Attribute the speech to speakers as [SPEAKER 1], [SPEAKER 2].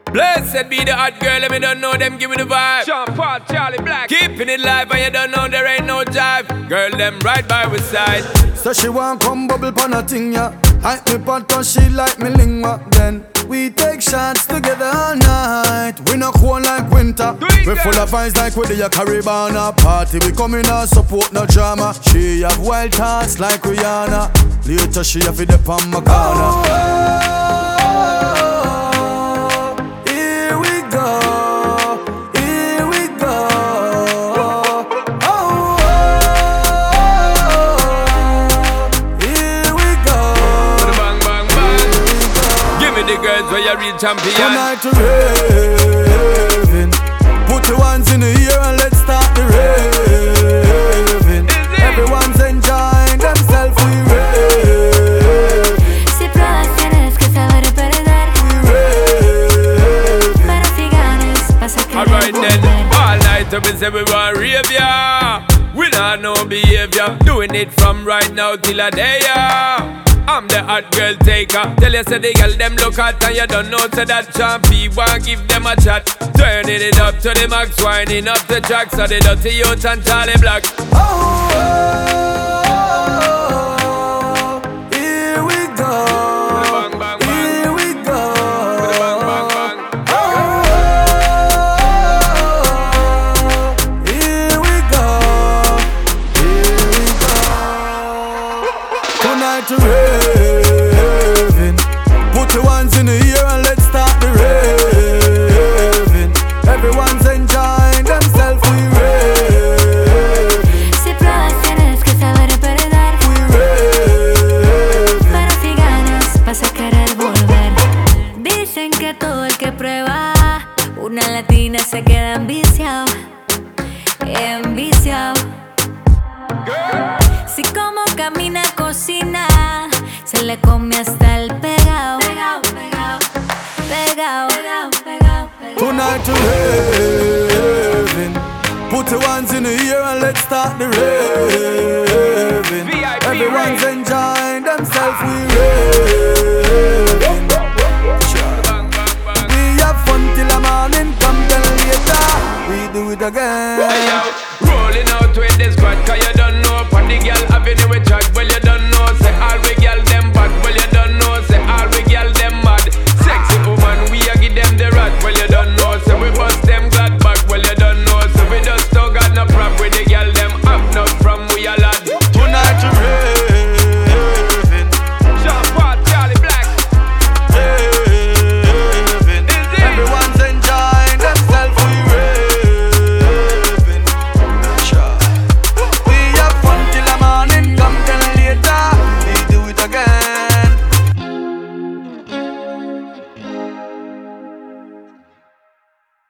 [SPEAKER 1] Blessed be the hot girl, and me don't know them give me the vibe. Sean Paul, Charlie Black, keeping it live, and you don't know there ain't no jive. Girl, them right by our side.
[SPEAKER 2] So she want come bubble pon a thing, yeah. Hype me pot cause she like me lingua. Then we take shots together all night. We not cold like winter. We full of vibes like with the Caribbean party. We coming out support no drama. She have wild thoughts like Rihanna. Later she have it up on my corner. Here we go. Here we go. Here we go.
[SPEAKER 1] Bang, bang, bang. Give me the girls where you real champion.
[SPEAKER 2] Tonight to raving. Put your hands in the air and let's start the raving. Everyone's enjoying themselves, we raving.
[SPEAKER 3] Si pruebas tienes que saber perder.
[SPEAKER 2] We raving.
[SPEAKER 3] Pero si ganas vas a querer
[SPEAKER 1] Alright then,
[SPEAKER 3] volver.
[SPEAKER 1] all night we say we want rave ya. We not no behavior, doing it from right now till a day ya. I'm the hot girl taker. Tell you say the girl them look hot and you don't know say that champi want give them a chat. Turning it up to the max, winding up the track. So the dirty youth and Charlie Black.
[SPEAKER 2] Here we go.
[SPEAKER 1] Bang, bang, bang.
[SPEAKER 2] Here we go.
[SPEAKER 1] Bang, bang, bang.
[SPEAKER 2] Here we go. Here we go. Tonight to raving. Put your hands in the air and let's start the raving. Everyone's enjoying themselves, we raving.
[SPEAKER 3] Si pruebas tienes que saber perder.
[SPEAKER 2] We raving.
[SPEAKER 3] Pero si ganas vas a querer volver. Dicen que todo el que prueba una latina se queda enviciado. Enviciado. Si como camina, cocina, se le come hasta el pegao. Pegao, pegao, pegao, pegao, pegao.
[SPEAKER 2] Tonight to raving. Put your hands in the air and let's start the raving.
[SPEAKER 1] VIP
[SPEAKER 2] Everyone's
[SPEAKER 1] rave.
[SPEAKER 2] enjoying themselves, we raving.